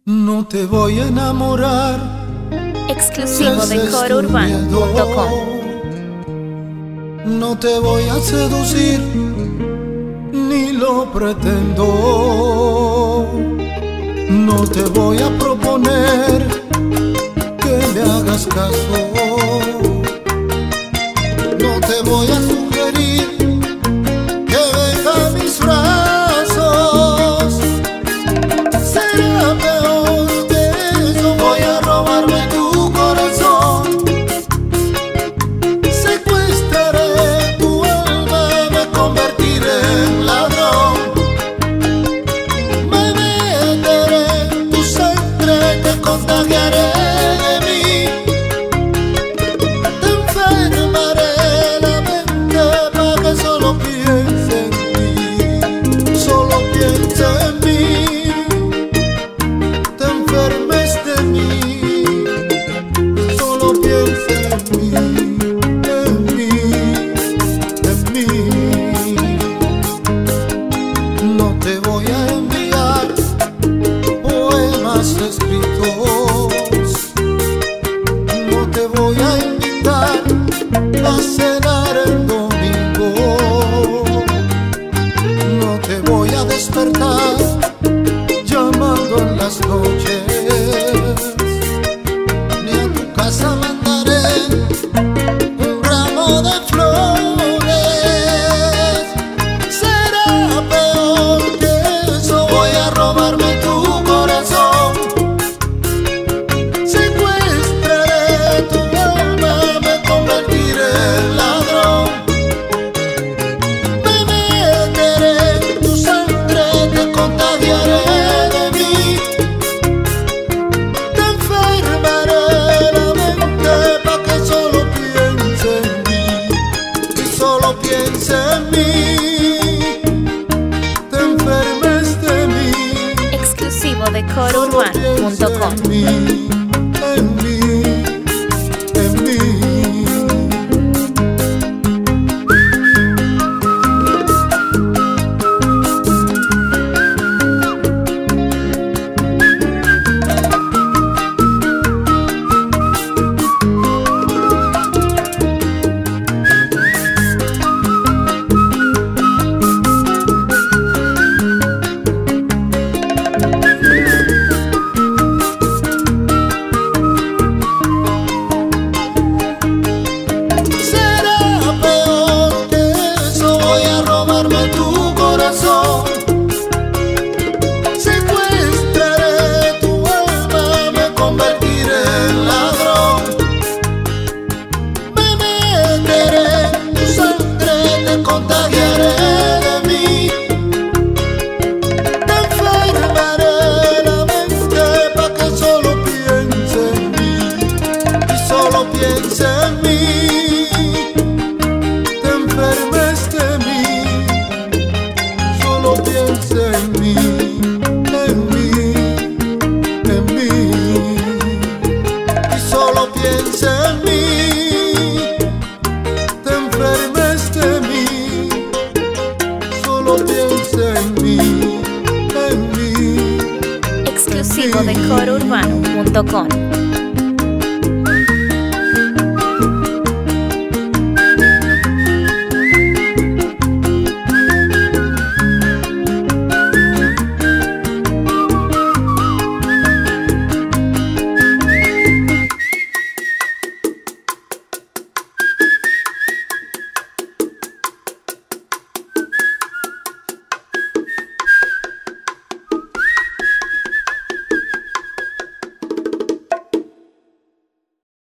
No te voy a enamorar. Exclusivo de Ese es tu corourbano.com. No te voy a seducir, ni lo pretendo. No te voy a proponer que me hagas caso. No te voy a sugerir que venga a mis brazos. Será peor que eso. Voy a robarme tu corazón. Secuestraré tu alma, me convertiré en ladrón. Me meteré en tu sangre, te contagiaré de mí. Te enfermaré la mente para que solo piense en mí. Solo piense en mí. Te enfermes de mí. Solo piense en mí. En mí, en mí. No te voy a enviar poemas escritos. No te voy a invitar a cenar el domingo. No te voy a despertar llamando en las noches. Ni a tu casa mandaré un ramo de flores. Será peor que eso. Voy a robarme tu corazón. Secuestraré tu alma, me convertiré en ladrón. Me meteré en tu sangre, te contagiaré de mí. Te enfermaré la mente pa' que solo piense en mí. Y solo piense en mí. Te enfermes de mí. Exclusivo de Solo corourbano.com. piensa en mí, en mí, en mí. Será peor que eso. Voy a robarme tu corazón. Secuestraré tu alma, me convertiré en ladrón. Me meteré en tu sangre, te contagiaré de mí. Te enfermaré la mente pa' que solo piense en mí. Y solo piense en mí. Te enfermes de mí. Solo piense en mí, en mí, en mí. Y solo piense en mí. Te enfermes de mí. Solo piense en mí, en mí. Exclusivo de corourbano.com.